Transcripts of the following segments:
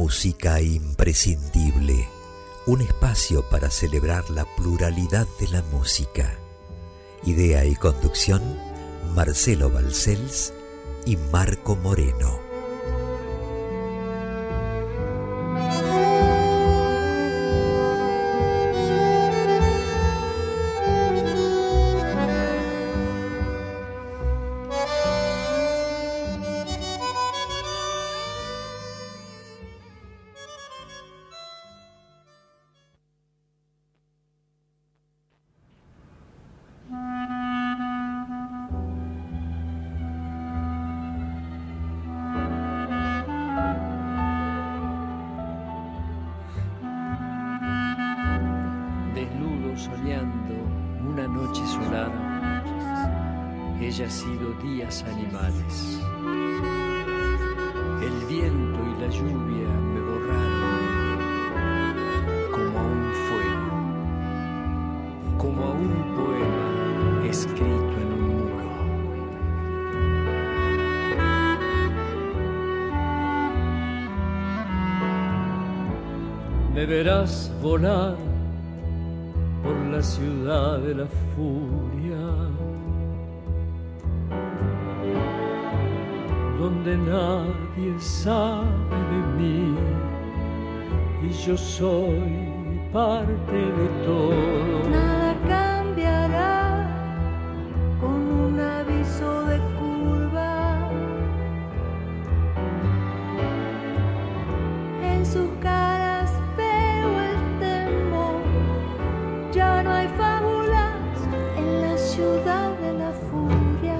Música imprescindible, un espacio para celebrar la pluralidad de la música. Idea y conducción, Marcelo Balcells y Marco Moreno. Soñando una noche solar, ella ha sido días animales. El viento y la lluvia me borraron como a un fuego, como a un poema escrito en un muro. Me verás volar por la ciudad de la furia, donde nadie sabe de mí y yo soy parte de todo. Nada cambiará con un aviso de curva en sus caras. Ya no hay fábulas en la ciudad de la furia.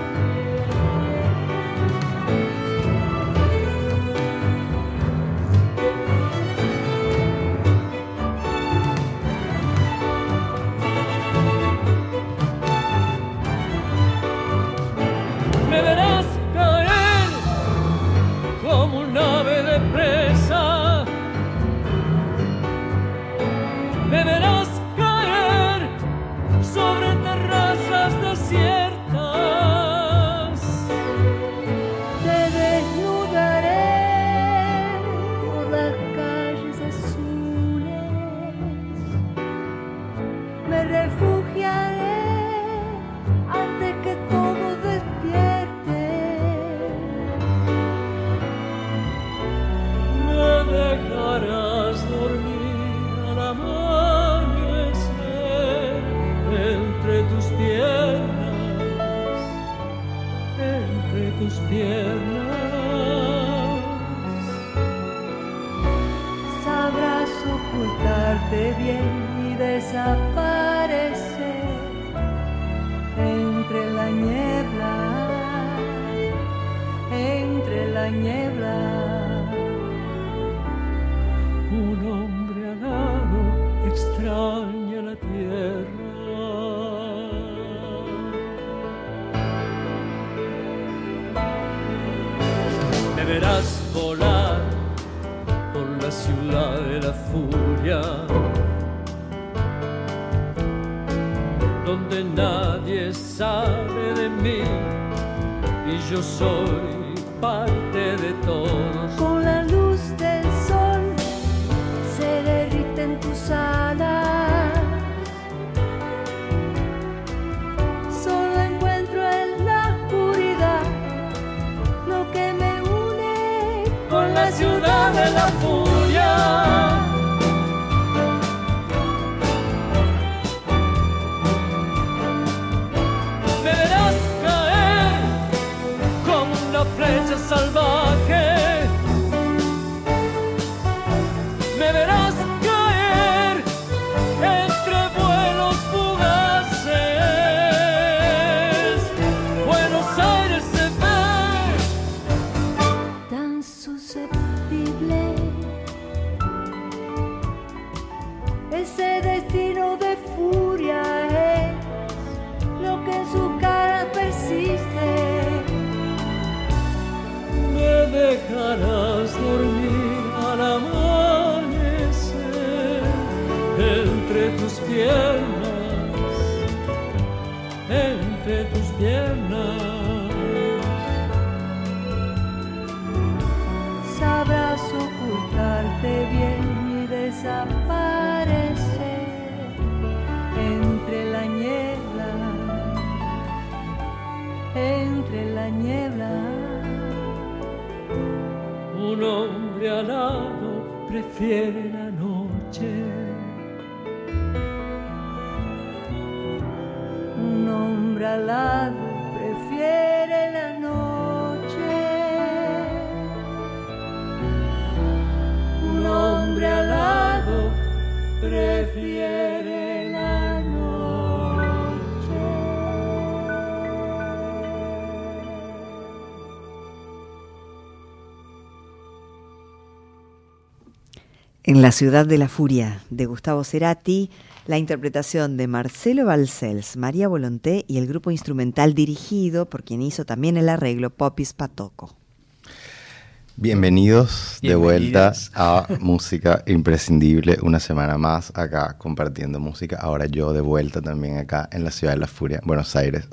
Me verás caer como un ave de presa. Me verás sobre terrazas desiertas. Te desnudaré por las calles azules. Me refugiaré antes que todo despierte. Me dejarás dormir al amanecer entre tus piernas, sabrás ocultarte bien y desaparecer entre la niebla, Un hombre alado extraña la tierra. Me verás volar por la ciudad de la furia, donde nadie sabe de mí y yo soy parte de todos. Con la luz del sol se derriten tus alas. Solo encuentro en la oscuridad lo que me une con la ciudad de la furia. Me verás caer como una flecha salvaje. Me verás caer entre vuelos fugaces. Buenos Aires se ve tan susceptible. Ese destino de furia es lo que en su cara persiste. Me dejarás dormir al amanecer entre tus piernas. Sabrás ocultar desaparecer entre la niebla, entre la niebla. Un hombre alado prefiere la noche. Un hombre alado prefiere la noche. Un hombre alado prefiere la noche. En La ciudad de la furia, de Gustavo Cerati, la interpretación de Marcelo Balcells, María Volonté y el grupo instrumental dirigido por quien hizo también el arreglo, Popis Patoco. Bienvenidos de vuelta a Música Imprescindible, una semana más acá compartiendo música. Ahora yo de vuelta también acá en la ciudad de la furia, Buenos Aires.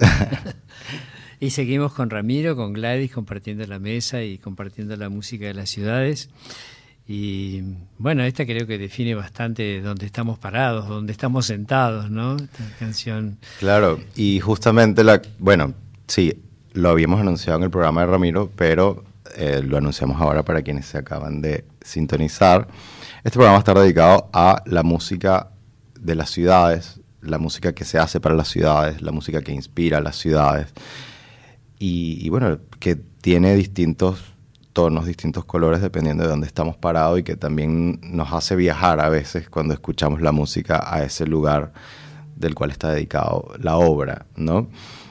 Y seguimos con Ramiro, con Gladys, compartiendo la mesa y compartiendo la música de las ciudades. Y bueno, esta creo que define bastante dónde estamos parados, dónde estamos sentados, ¿no? Esta canción. Claro, y justamente bueno, sí, lo habíamos anunciado en el programa de Ramiro, pero lo anunciamos ahora para quienes se acaban de sintonizar. Este programa va a estar dedicado a la música de las ciudades, la música que se hace para las ciudades, la música que inspira a las ciudades. Y bueno, que tiene distintos tonos, distintos colores dependiendo de dónde estamos parados y que también nos hace viajar a veces cuando escuchamos la música a ese lugar del cual está dedicado la obra, ¿no?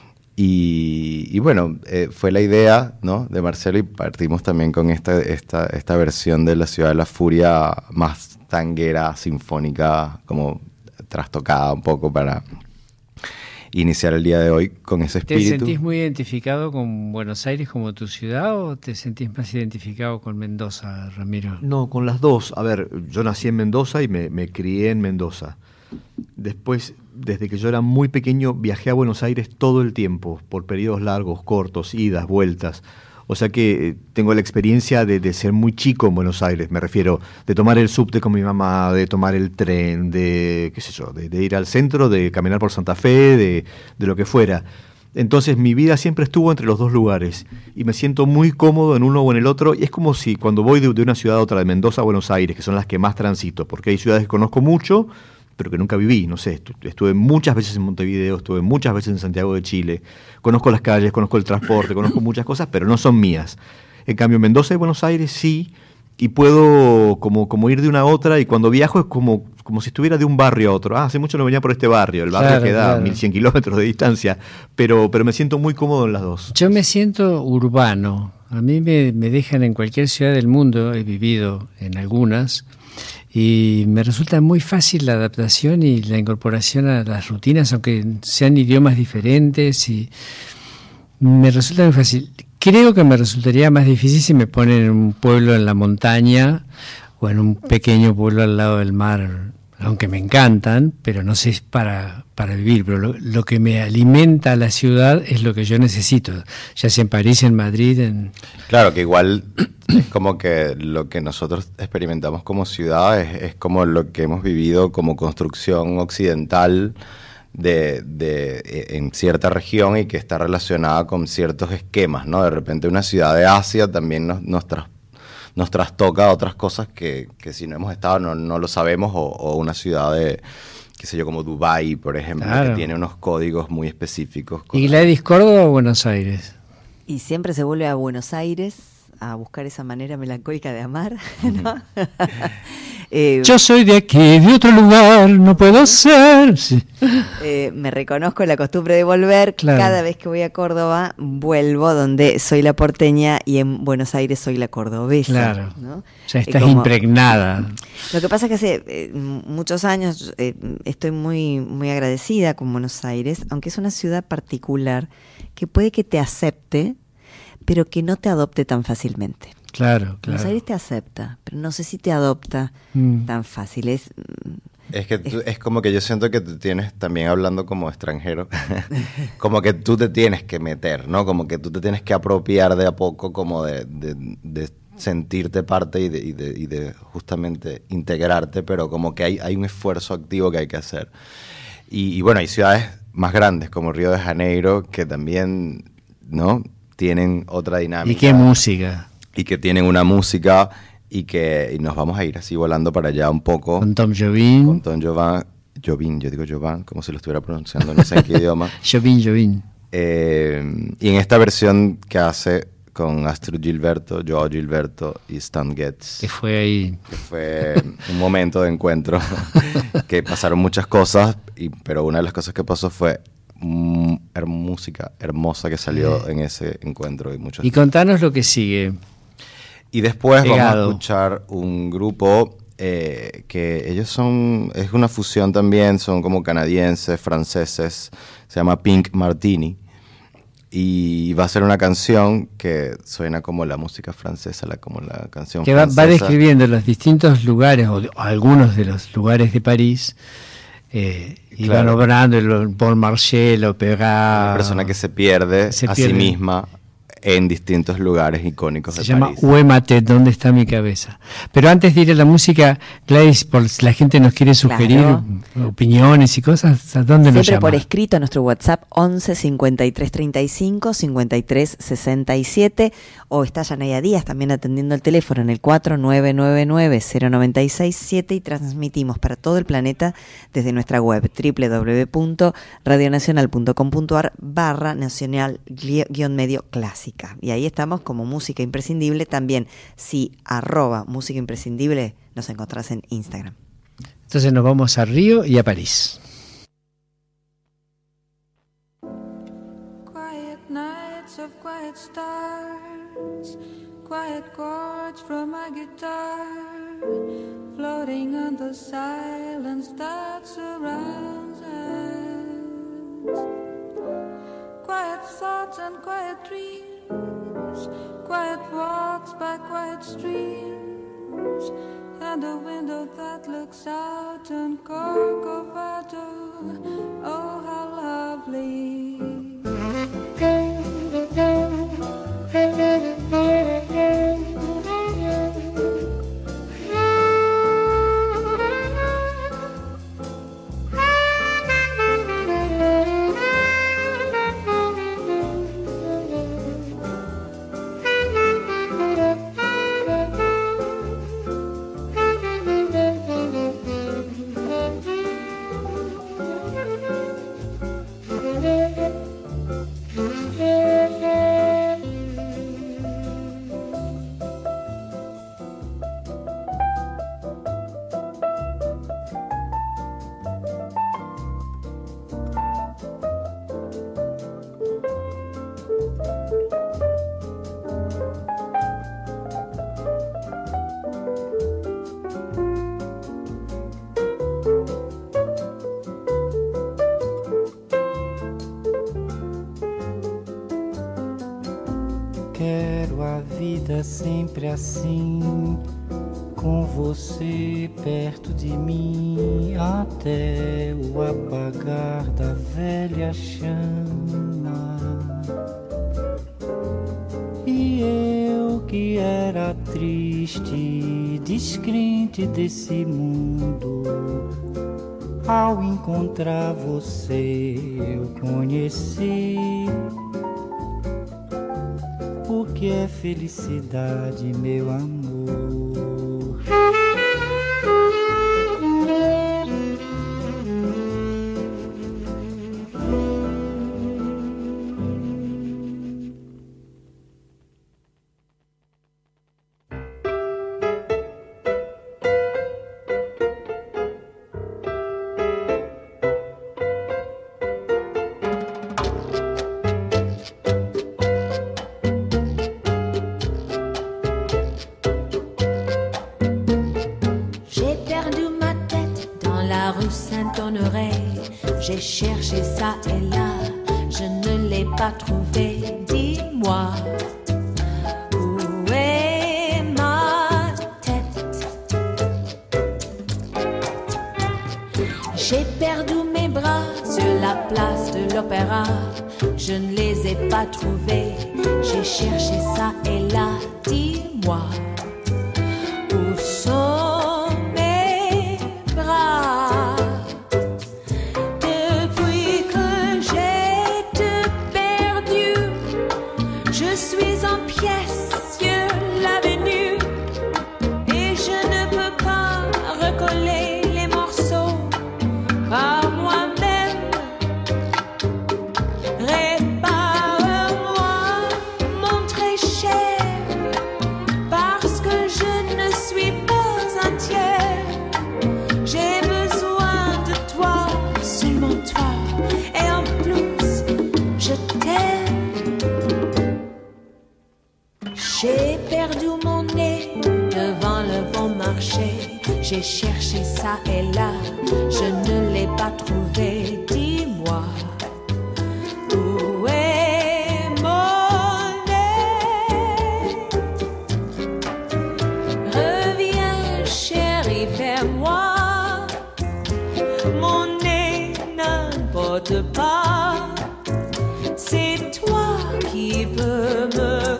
Y bueno, fue la idea, ¿no?, de Marcelo, y partimos también con esta versión de La ciudad de la furia más tanguera, sinfónica, como trastocada un poco para iniciar el día de hoy con ese espíritu. ¿Te sentís muy identificado con Buenos Aires como tu ciudad o te sentís más identificado con Mendoza, Ramiro? No, con las dos. A ver, yo nací en Mendoza y me crié en Mendoza. Después, desde que yo era muy pequeño, viajé a Buenos Aires todo el tiempo, por periodos largos, cortos, idas, vueltas. O sea que tengo la experiencia de ser muy chico en Buenos Aires, me refiero, de tomar el subte con mi mamá, de tomar el tren, de qué sé yo, de ir al centro, de caminar por Santa Fe, de lo que fuera. Entonces mi vida siempre estuvo entre los dos lugares y me siento muy cómodo en uno o en el otro, y es como si cuando voy de una ciudad a otra, de Mendoza a Buenos Aires, que son las que más transito, porque hay ciudades que conozco mucho, pero que nunca viví, no sé, estuve muchas veces en Montevideo, estuve muchas veces en Santiago de Chile, conozco las calles, conozco el transporte, conozco muchas cosas, pero no son mías. En cambio, Mendoza y Buenos Aires sí, y puedo como ir de una a otra, y cuando viajo es como si estuviera de un barrio a otro. Hace mucho no venía por este barrio, el barrio queda a 1100 kilómetros de distancia, pero me siento muy cómodo en las dos. Yo me siento urbano, a mí me dejan en cualquier ciudad del mundo, he vivido en algunas, y me resulta muy fácil la adaptación y la incorporación a las rutinas, aunque sean idiomas diferentes, y me resulta muy fácil. Creo que me resultaría más difícil si me ponen en un pueblo en la montaña o en un pequeño pueblo al lado del mar, aunque me encantan, pero no sé, es para vivir. Pero lo que me alimenta a la ciudad es lo que yo necesito, ya sea en París, en Madrid. Claro, que igual es como que lo que nosotros experimentamos como ciudad es como lo que hemos vivido como construcción occidental en cierta región, y que está relacionada con ciertos esquemas, ¿no? De repente una ciudad de Asia también nos trastoca otras cosas que si no hemos estado no lo sabemos, o una ciudad de, qué sé yo, como Dubái, por ejemplo, claro, que tiene unos códigos muy específicos. ¿Y Gladys, Córdoba o Buenos Aires? Y siempre se vuelve a Buenos Aires a buscar esa manera melancólica de amar, ¿no? Yo soy de aquí, de otro lugar, no puedo ser. Sí. Me reconozco la costumbre de volver. Claro. Cada vez que voy a Córdoba, vuelvo donde soy la porteña, y en Buenos Aires soy la cordobesa. Claro, ¿no? Ya estás impregnada. Lo que pasa es que hace muchos años estoy muy, muy agradecida con Buenos Aires, aunque es una ciudad particular que puede que te acepte, pero que no te adopte tan fácilmente. Claro. Buenos Aires te acepta, pero no sé si te adopta tan fácil. Es que es como que yo siento que tú tienes, también hablando como extranjero, como que tú te tienes que meter, ¿no? Como que tú te tienes que apropiar de a poco como de sentirte parte y de justamente integrarte, pero como que hay un esfuerzo activo que hay que hacer. Y bueno, hay ciudades más grandes como Río de Janeiro que también, ¿no?, tienen otra dinámica. ¿Y qué música? Y que tienen una música y nos vamos a ir así volando para allá un poco. Con Tom Jobim. Con Tom Jobim, yo digo Jovan, como si lo estuviera pronunciando, no sé en qué idioma. Jobim. Y en esta versión que hace con Astrid Gilberto, Joao Gilberto y Stan Getz. Que fue ahí. Que fue un momento de encuentro, que pasaron muchas cosas, pero una de las cosas que pasó fue música hermosa que salió en ese encuentro. Y contanos lo que sigue. Y después Pegado. vamos a escuchar un grupo que ellos es una fusión también, son como canadienses, franceses, se llama Pink Martini. Y va a ser una canción que suena como la música francesa, como la canción que francesa. Va describiendo los distintos lugares, o algunos de los lugares de París, y van obrando el Bon Marché, l'Opéra. Una persona que se pierde a sí misma en distintos lugares icónicos de París. Se llama Où ma tête, ¿dónde está mi cabeza? Pero antes de ir a la música, Gladys, por si la gente nos quiere sugerir opiniones y cosas, ¿a dónde nos llama? Siempre por escrito a nuestro WhatsApp 11 53 35 53 67, o está Yanaya Díaz también atendiendo el teléfono en el 4999-0967, y transmitimos para todo el planeta desde nuestra web www.radionacional.com.ar/nacional-medio clásica. Y ahí estamos como Música Imprescindible. También, si @Música Imprescindible, nos encontrás en Instagram. Entonces nos vamos a Río y a París. Quiet nights of quiet stars, quiet chords from my guitar, floating on the silence that surrounds us. Quiet thoughts and quiet dreams, quiet walks by quiet streams, and a window that looks out on Corcovado. Oh, how lovely. Quero a vida sempre assim, com você perto de mim, até o apagar da velha chama. E eu que era triste, descrente desse mundo, ao encontrar você eu conheci o que é felicidade, meu amor. J'ai cherché ça et là, je ne l'ai pas trouvé. Dis-moi, où est ma tête? J'ai perdu mes bras sur la place de l'Opéra, je ne les ai pas trouvés. J'ai cherché ça et là, dis-moi. J'ai cherché ça et là, je ne l'ai pas trouvé. Dis-moi, où est mon nez? Reviens, chérie, vers moi. Mon nez n'importe pas. C'est toi qui peux me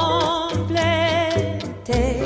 compléter.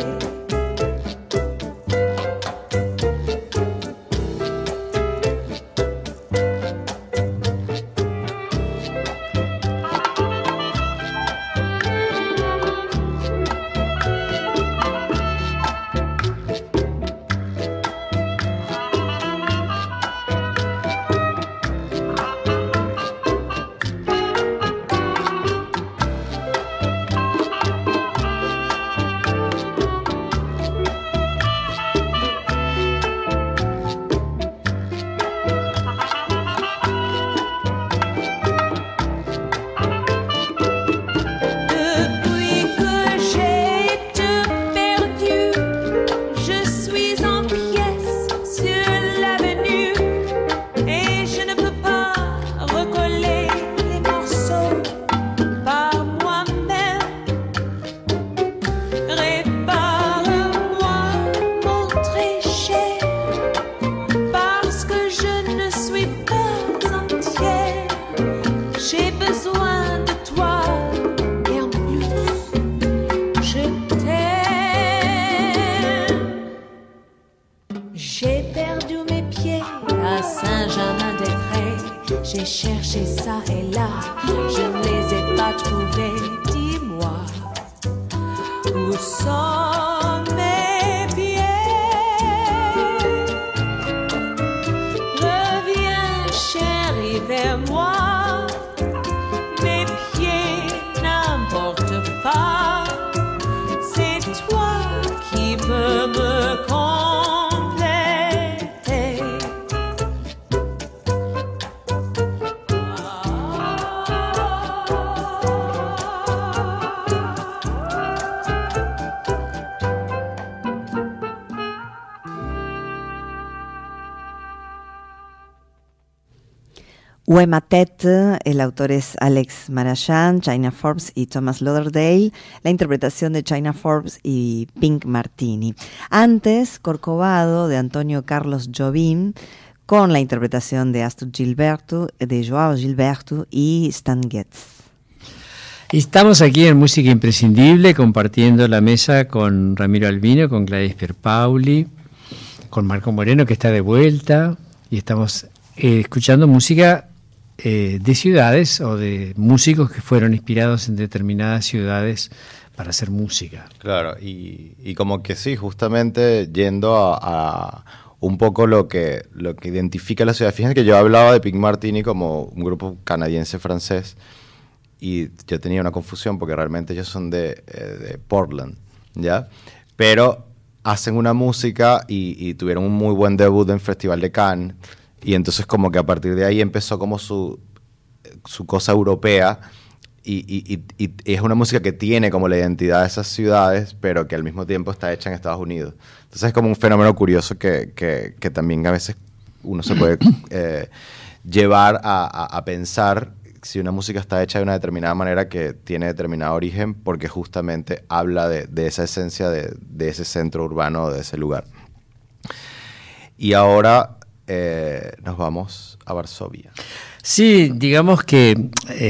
J'ai cherché ça et là, je ne les ai pas trouvés. Dis-moi, où sont mes pieds? Reviens, chérie, vers moi. Mes pieds n'importe pas. C'est toi qui peux me compléter. Où est ma tête? El autor es Alex Marayan, China Forbes y Thomas Lauderdale. La interpretación de China Forbes y Pink Martini. Antes, Corcovado de Antonio Carlos Jobim, con la interpretación de Astor Gilberto, de Joao Gilberto y Stan Getz. Y estamos aquí en Música Imprescindible, compartiendo la mesa con Ramiro Albino, con Gladys Pierpaoli, con Marco Moreno, que está de vuelta, y estamos escuchando música de ciudades o de músicos que fueron inspirados en determinadas ciudades para hacer música. Claro, y como que sí, justamente yendo a un poco lo que identifica la ciudad. Fíjense que yo hablaba de Pink Martini como un grupo canadiense-francés y yo tenía una confusión porque realmente ellos son de Portland, ¿ya? Pero hacen una música y tuvieron un muy buen debut en Festival de Cannes. Y entonces como que a partir de ahí empezó como su cosa europea y es una música que tiene como la identidad de esas ciudades, pero que al mismo tiempo está hecha en Estados Unidos. Entonces es como un fenómeno curioso que también a veces uno se puede llevar a pensar si una música está hecha de una determinada manera que tiene determinado origen porque justamente habla de esa esencia de ese centro urbano, de ese lugar. Y ahora nos vamos a Varsovia. Sí, digamos que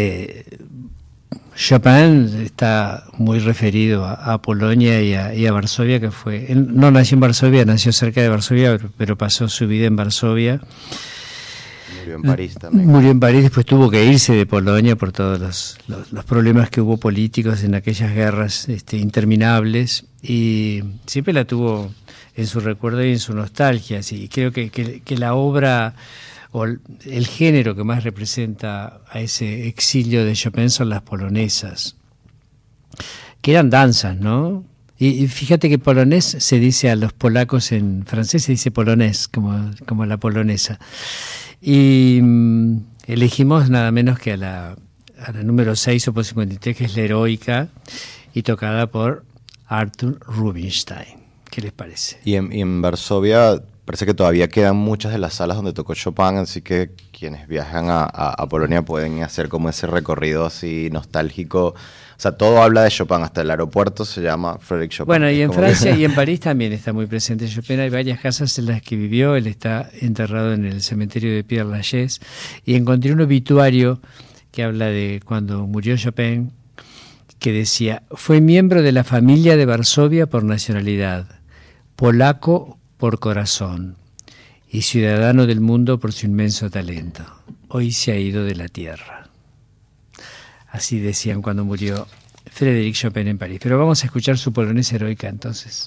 Chopin está muy referido a Polonia y a Varsovia, que fue... Él no nació en Varsovia, nació cerca de Varsovia, pero pasó su vida en Varsovia. Murió en París también. Murió en París, después tuvo que irse de Polonia por todos los problemas que hubo políticos en aquellas guerras interminables, y siempre la tuvo en su recuerdo y en su nostalgia. Sí, creo que la obra o el género que más representa a ese exilio de Chopin son las polonesas, que eran danzas, ¿no? Y fíjate que polonés se dice a los polacos, en francés se dice polonés, como la polonesa. Y elegimos nada menos que a la número 6, opus 53, que es la Heroica, y tocada por Arthur Rubinstein, ¿Qué les parece? Y en Varsovia parece que todavía quedan muchas de las salas donde tocó Chopin, así que quienes viajan a Polonia pueden hacer como ese recorrido así nostálgico. O sea, todo habla de Chopin, hasta el aeropuerto se llama Frédéric Chopin. Bueno, y en Francia y en París también está muy presente Chopin. Hay varias casas en las que vivió. Él está enterrado en el cementerio de Père Lachaise. Y encontré un obituario que habla de cuando murió Chopin, que decía: fue miembro de la familia de Varsovia por nacionalidad, polaco por corazón y ciudadano del mundo por su inmenso talento. Hoy se ha ido de la tierra. Así decían cuando murió Frédéric Chopin en París. Pero vamos a escuchar su polonesa heroica entonces.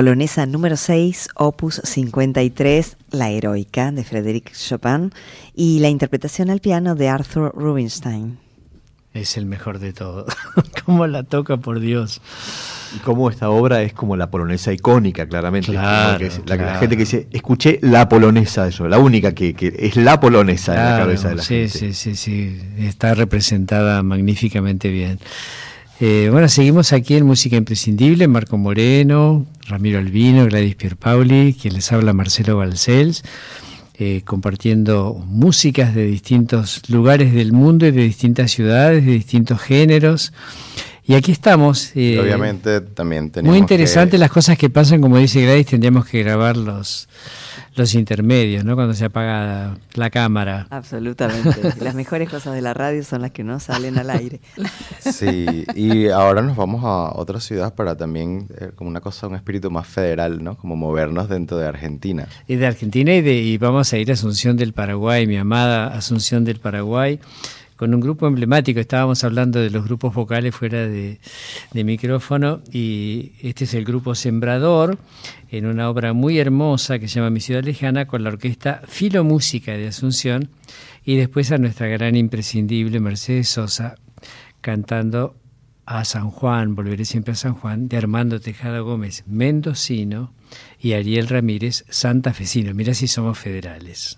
Polonesa número 6, opus 53, La Heroica, de Frédéric Chopin, y la interpretación al piano de Arthur Rubinstein. Es el mejor de todo. ¿Cómo la toca, por Dios? Y cómo esta obra es como la polonesa icónica, claramente. Claro, Que es claro. La gente que dice, escuché la polonesa, eso, la única que es la polonesa en la cabeza de la sí, gente. Sí. Está representada magníficamente bien. Bueno, seguimos aquí en Música Imprescindible. Marco Moreno, Ramiro Albino, Gladys Pierpaoli, quien les habla, Marcelo Balcells, compartiendo músicas de distintos lugares del mundo y de distintas ciudades, de distintos géneros. Y aquí estamos. Y obviamente también tenemos muy interesantes las cosas que pasan, como dice Gladys, tendríamos que grabar los intermedios, ¿no? Cuando se apaga la cámara. Absolutamente. Las mejores cosas de la radio son las que no salen al aire. Sí, y ahora nos vamos a otra ciudad para también, como una cosa, un espíritu más federal, ¿no? Como movernos dentro de Argentina. Y de Argentina y vamos a ir a Asunción del Paraguay, mi amada Asunción del Paraguay, con un grupo emblemático. Estábamos hablando de los grupos vocales fuera de micrófono, y este es el grupo Sembrador, en una obra muy hermosa que se llama Mi Ciudad Lejana, con la orquesta Filomúsica de Asunción, y después a nuestra gran imprescindible Mercedes Sosa cantando a San Juan, Volveré siempre a San Juan, de Armando Tejada Gómez, mendocino, y Ariel Ramírez, santafesino. Mira si somos federales.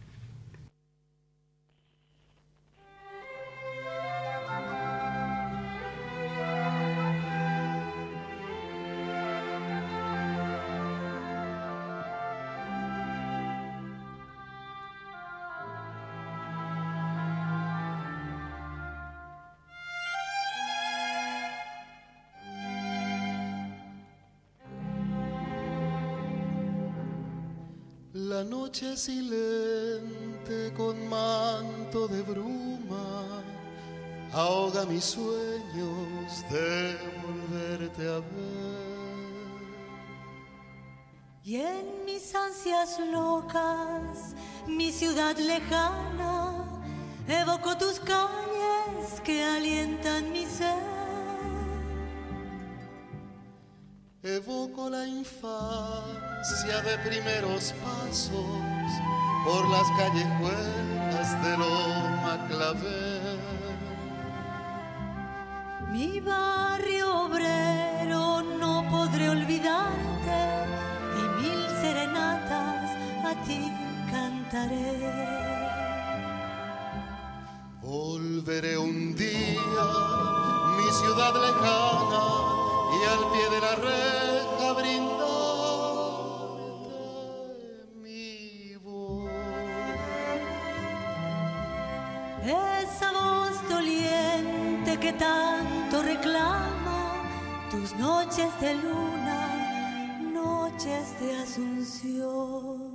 La noche silente con manto de bruma ahoga mis sueños de volverte a ver. Y en mis ansias locas, mi ciudad lejana, evoco tus calles que alientan mi ser. Evoco la infancia de primeros pasos por las callejuelas de Loma Clavel. Mi barrio obrero no podré olvidarte, y mil serenatas a ti cantaré. Volveré un día, mi ciudad lejana, y al pie de la reja brindarte mi voz. Esa voz doliente que tanto reclama tus noches de luna, noches de Asunción.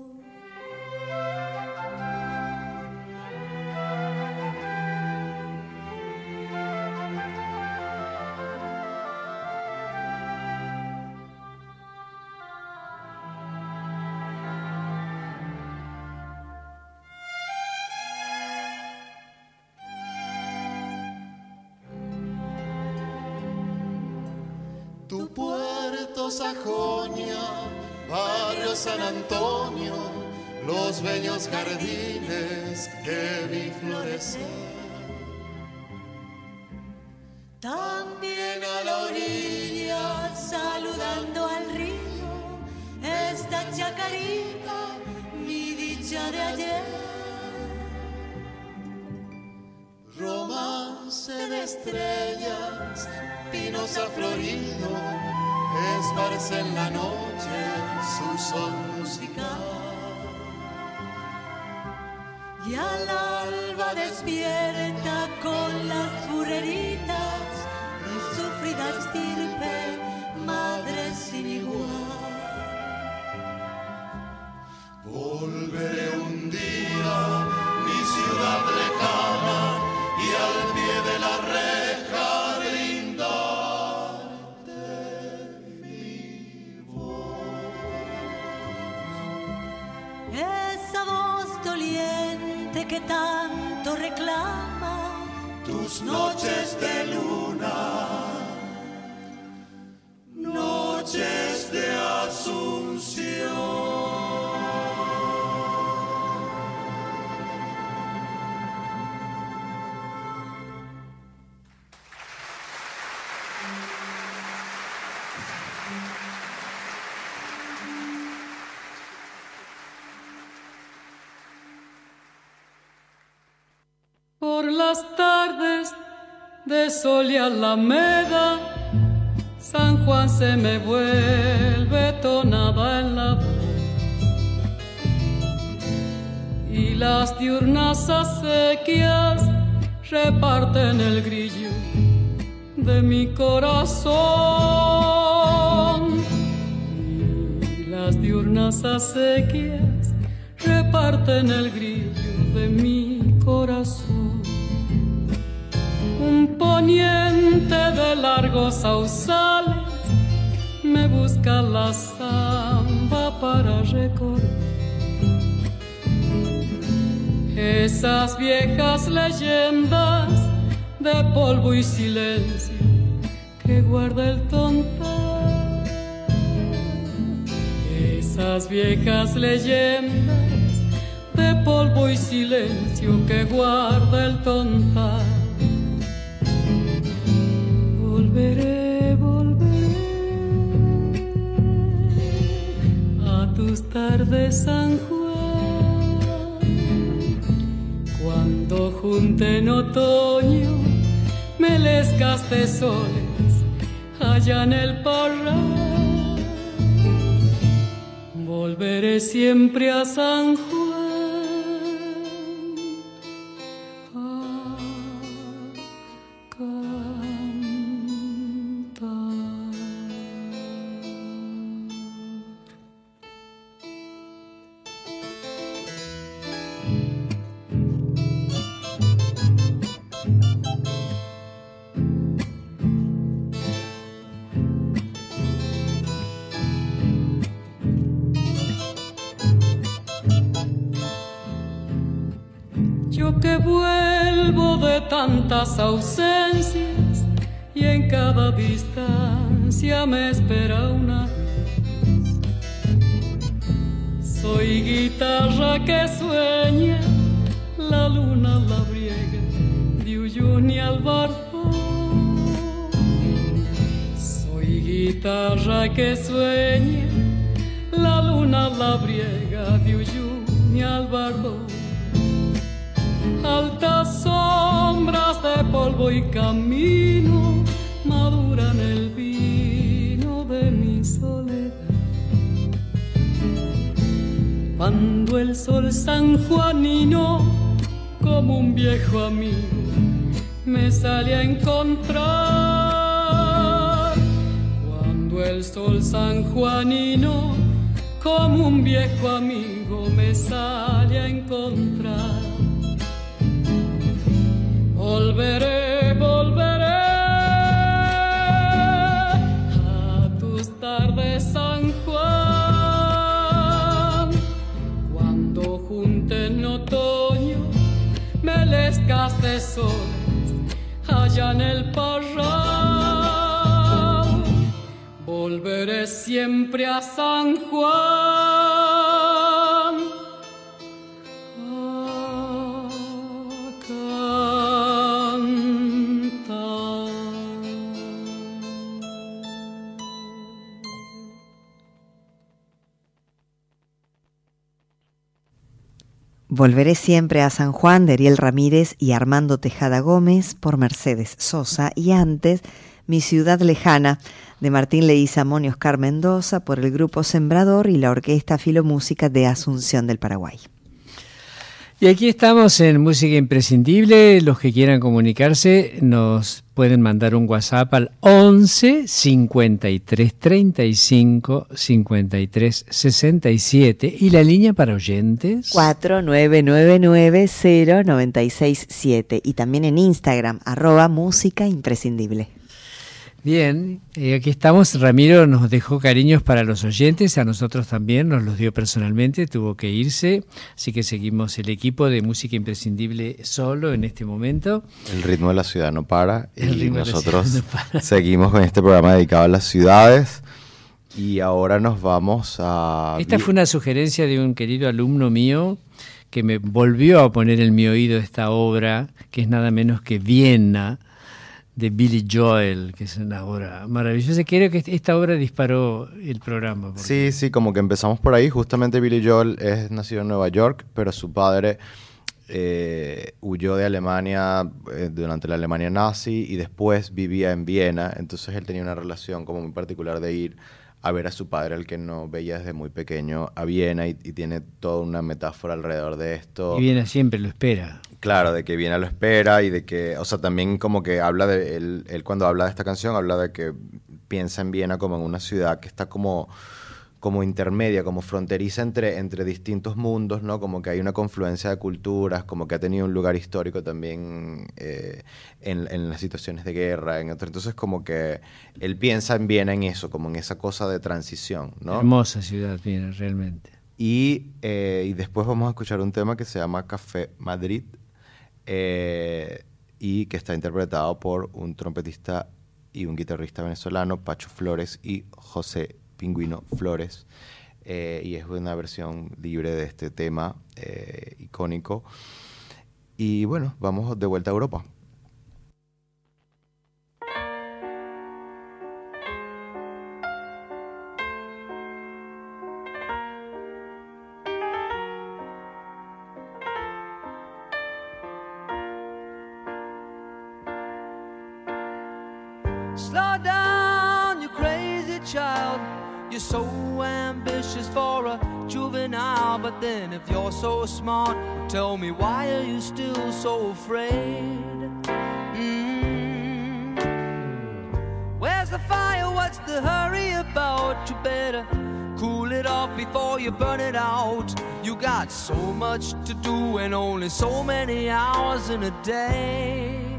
Tu puerto Sajonia, barrio San Antonio, los bellos jardines que vi florecer. También a la orilla, saludando al río, esta chacarita, mi dicha de ayer. Romance de estrellas, pinos ha florido, esparce en la noche su son musical. Y al alba despierta con las burreritas, mi sufrida estirpe, madre sin igual. Volveré un día, mi ciudad lejana, y al pie de la reja brindarte mi voz. Esa voz doliente que tanto reclama tus noches de luna, noches de azul. las tardes de sol y alameda, San Juan se me vuelve tonada en la voz. Y las diurnas acequias reparten el grillo de mi corazón. Y las diurnas acequias reparten el grillo de mi corazón. Un poniente de largos sausales me busca la samba para recordar esas viejas leyendas de polvo y silencio que guarda el tontal. Esas viejas leyendas de polvo y silencio que guarda el tontal. Volveré, volveré a tus tardes, San Juan, cuando junte en otoño melescas de soles allá en el parral. Volveré siempre a San Juan a cantar. Yo que vuelvo de tantas ausencias y en cada distancia me espera una vez. Soy guitarra que sueña, la luna labriega de Uyuni al Bardo. Soy guitarra que sueña, la luna labriega de Uyuni al Bardo. Altas sombras de polvo y camino maduran el vino de mi soledad. Cuando el sol sanjuanino, como un viejo amigo, me sale a encontrar. Cuando el sol sanjuanino, como un viejo amigo, me sale a encontrar. Volveré, volveré a tus tardes, San Juan, cuando junte en otoño melescas de soles allá en el parral. Volveré siempre a San Juan. Volveré siempre a San Juan, de Ariel Ramírez y Armando Tejada Gómez, por Mercedes Sosa, y antes Mi ciudad lejana, de Martín Leguizamón y Oscar Mendoza, por el grupo Sembrador y la Orquesta Filomúsica de Asunción del Paraguay. Y aquí estamos en Música Imprescindible. Los que quieran comunicarse nos pueden mandar un WhatsApp al 11 53 35 53 67 y la línea para oyentes 49990967 y también en Instagram @Música Imprescindible. Bien, aquí estamos. Ramiro nos dejó cariños para los oyentes, a nosotros también, nos los dio personalmente, tuvo que irse, así que seguimos el equipo de Música Imprescindible solo en este momento. El ritmo de la ciudad no para y nosotros seguimos con este programa dedicado a las ciudades y ahora nos vamos a... Esta fue una sugerencia de un querido alumno mío que me volvió a poner en mi oído esta obra, que es nada menos que Viena, de Billy Joel, que es una obra maravillosa. Creo que esta obra disparó el programa. Sí, como que empezamos por ahí. Justamente Billy Joel es nacido en Nueva York, pero su padre huyó de Alemania durante la Alemania nazi y después vivía en Viena. Entonces él tenía una relación como muy particular de ir a ver a su padre, al que no veía desde muy pequeño, a Viena, y tiene toda una metáfora alrededor de esto. Y Viena siempre lo espera. Claro, de que Viena lo espera y de que, o sea, también como que habla de, él cuando habla de esta canción, habla de que piensa en Viena como en una ciudad que está como intermedia, como fronteriza entre distintos mundos, ¿no? Como que hay una confluencia de culturas, como que ha tenido un lugar histórico también en las situaciones de guerra, en otro. Entonces como que él piensa en Viena en eso, como en esa cosa de transición, ¿no? Hermosa ciudad Viena, realmente. Y después vamos a escuchar un tema que se llama Café Madrid, y que está interpretado por un trompetista y un guitarrista venezolano, Pacho Flores y José Pingüino Flores, y es una versión libre de este tema icónico. Y bueno, vamos de vuelta a Europa. Slow down, you crazy child. You're so ambitious for a juvenile, but then if you're so smart, tell me, why are you still so afraid? Where's the fire? What's the hurry about? You better cool it off before you burn it out. You got so much to do and only so many hours in a day.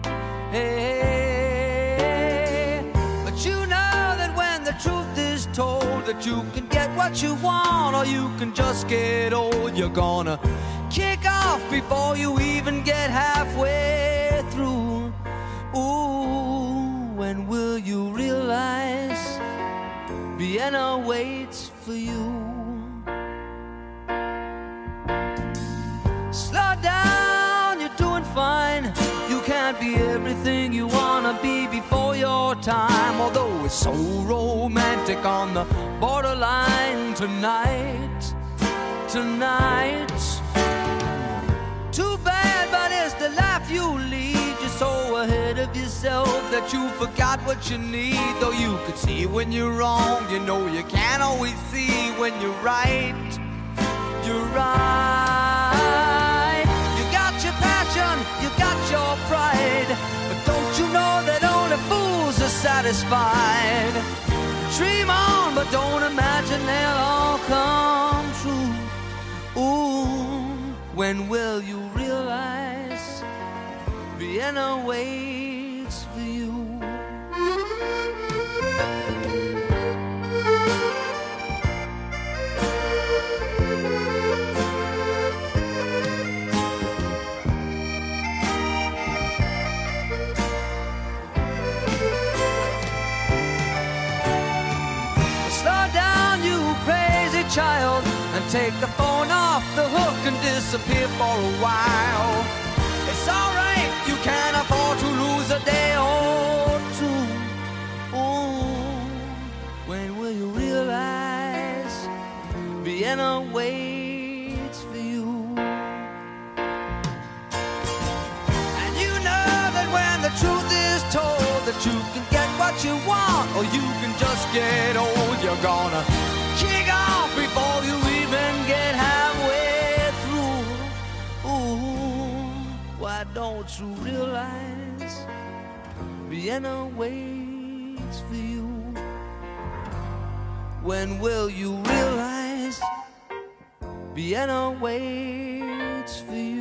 Hey, but you know that when the truth is told, that you can get what you want or you can just get old. You're gonna kick off before you even get halfway through. Ooh, when will you realize Vienna waits for you? Slow down, you're doing fine. You can't be everything you wanna be before your time. Although it's so romantic on the borderline tonight, tonight. Too bad, but it's the life you lead. You're so ahead of yourself that you forgot what you need. Though you could see when you're wrong, you know you can't always see when you're right. You're right. You got your passion, you got your pride, but don't you know that only fools are satisfied? Dream on, but don't imagine they'll all come true. Ooh, when will you realize Vienna waits for you? Slow down, you crazy child, and take the phone off the hook and disappear for a while. It's alright, you can't afford to lose a day or two. Ooh, when will you realize Vienna waits for you? And you know that when the truth is told, that you can get what you want or you can just get old. You're gonna kick off before you even get halfway through. Ooh, why don't you realize Vienna waits for you? When will you realize Vienna waits for you?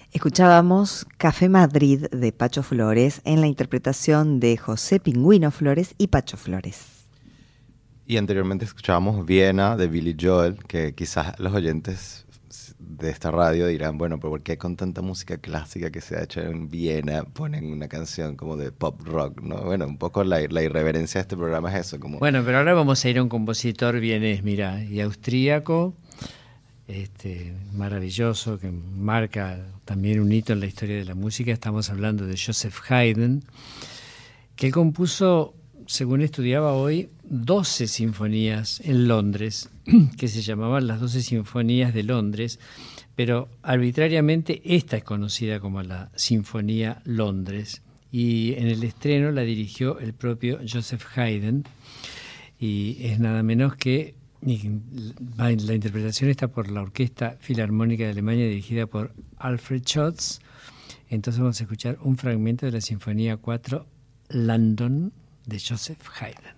Escuchábamos Café Madrid de Pacho Flores en la interpretación de José Pingüino Flores y Pacho Flores. Y anteriormente escuchábamos Viena de Billy Joel, que quizás los oyentes de esta radio dirán, bueno, pero ¿por qué con tanta música clásica que se ha hecho en Viena ponen una canción como de pop rock, ¿no? Bueno, un poco la irreverencia de este programa es eso. Como... Bueno, pero ahora vamos a ir a un compositor vienés, mira, y austríaco, maravilloso, que marca también un hito en la historia de la música. Estamos hablando de Joseph Haydn, que él compuso, según estudiaba hoy, 12 sinfonías en Londres, que se llamaban las 12 Sinfonías de Londres, pero arbitrariamente esta es conocida como la Sinfonía Londres, y en el estreno la dirigió el propio Joseph Haydn, y es nada menos que la interpretación está por la Orquesta Filarmónica de Alemania dirigida por Alfred Schatz. Entonces vamos a escuchar un fragmento de la Sinfonía 4 London de Joseph Haydn.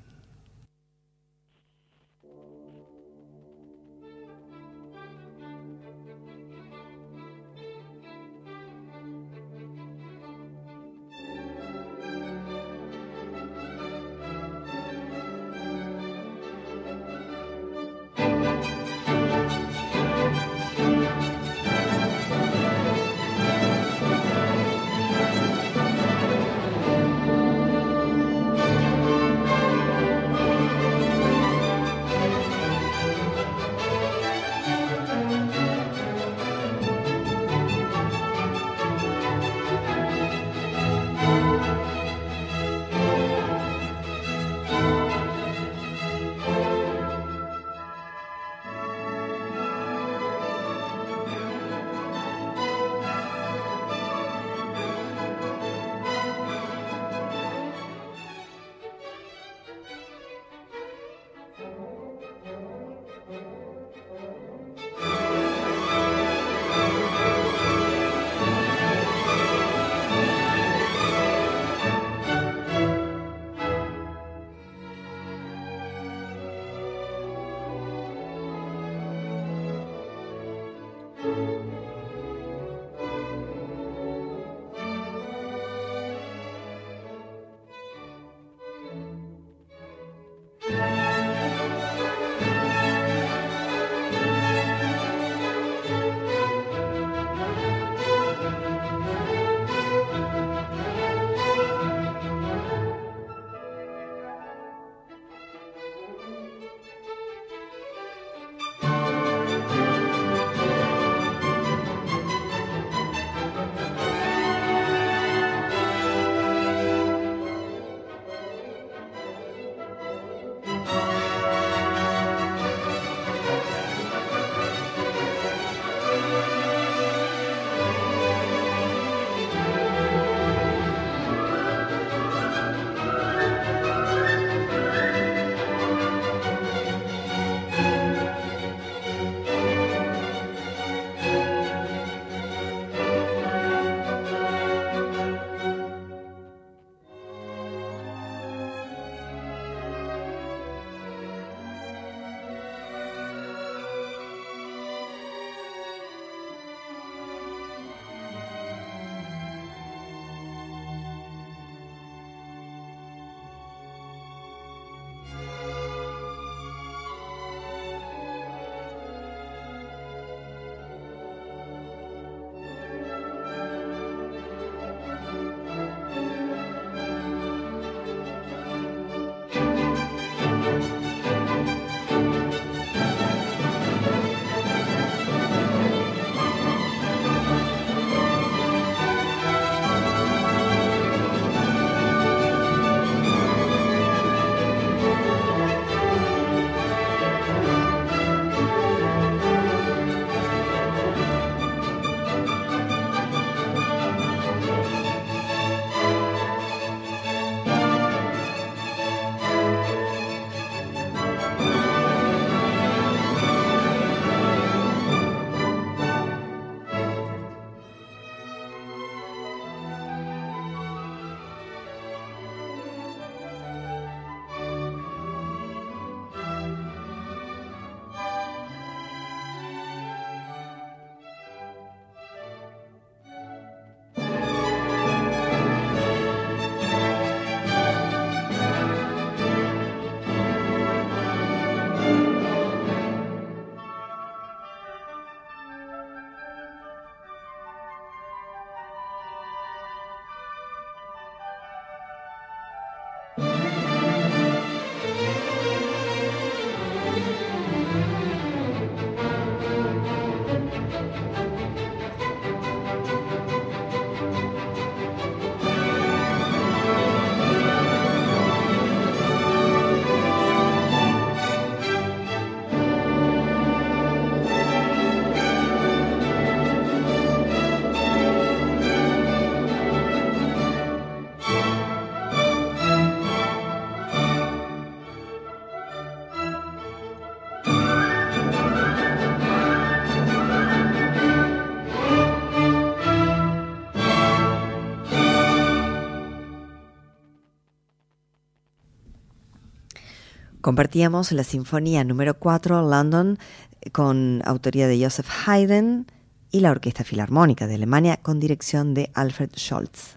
Compartíamos la Sinfonía número 4, London, con autoría de Joseph Haydn, y la Orquesta Filarmónica de Alemania con dirección de Alfred Scholz.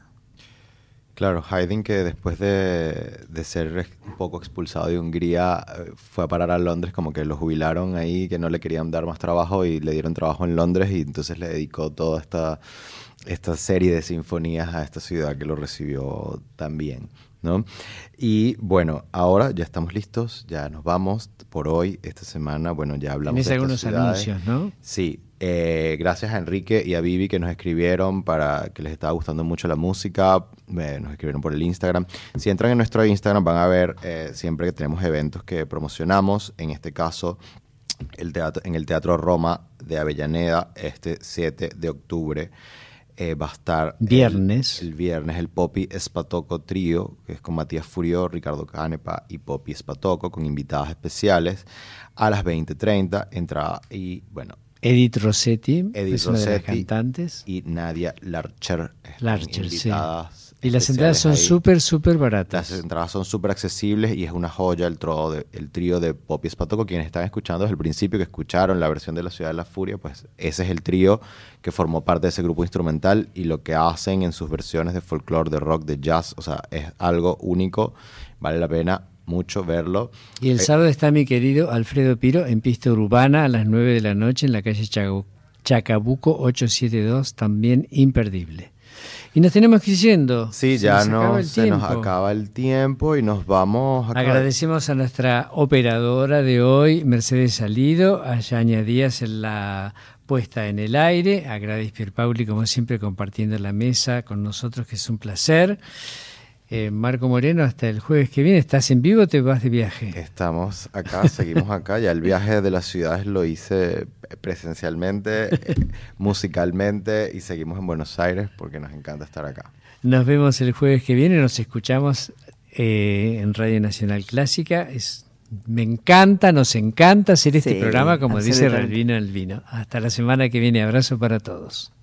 Claro, Haydn, que después de ser un poco expulsado de Hungría, fue a parar a Londres, como que lo jubilaron ahí, que no le querían dar más trabajo y le dieron trabajo en Londres, y entonces le dedicó toda esta serie de sinfonías a esta ciudad que lo recibió tan bien, ¿no? Y bueno, ahora ya estamos listos, ya nos vamos por hoy, esta semana. Bueno, ya hablamos de algunos ciudades. anuncios, ¿no? Sí, gracias a Enrique y a Vivi que nos escribieron para que les estaba gustando mucho la música, nos escribieron por el Instagram. Si entran en nuestro Instagram van a ver siempre que tenemos eventos que promocionamos, en este caso en el Teatro Roma de Avellaneda, este 7 de octubre. Va a estar viernes. El viernes el Poppy Spatocco Trío, que es con Matías Furió, Ricardo Canepa y Poppy Spatocco, con invitadas especiales a las 20:30. Entrada y bueno. Edith Rossetti, es una de las cantantes. Y Nadia Larcher, sí. Y las entradas son súper baratas. Las entradas son súper accesibles y es una joya el trío de Poppy Spatocco. Quienes están escuchando desde el principio, que escucharon la versión de La Ciudad de la Furia, pues ese es el trío que formó parte de ese grupo instrumental, y lo que hacen en sus versiones de folclore, de rock, de jazz, o sea, es algo único, vale la pena mucho verlo. Y el sábado está mi querido Alfredo Piro en Pista Urbana a las 9 de la noche en la calle Chacabuco 872, también imperdible. Y nos tenemos que ir yendo. Sí, ya se nos acaba el tiempo y nos vamos a... Agradecemos a nuestra operadora de hoy, Mercedes Salido, a Yaña Díaz en la puesta en el aire, a Gladys Pierpauli, como siempre, compartiendo la mesa con nosotros, que es un placer. Marco Moreno, hasta el jueves que viene. ¿Estás en vivo o te vas de viaje? Estamos acá, seguimos acá. Ya el viaje de las ciudades lo hice presencialmente, musicalmente, y seguimos en Buenos Aires porque nos encanta estar acá. Nos vemos el jueves que viene, nos escuchamos en Radio Nacional Clásica. Nos encanta hacer este programa, como dice Ralvino el Vino. Hasta la semana que viene, abrazo para todos.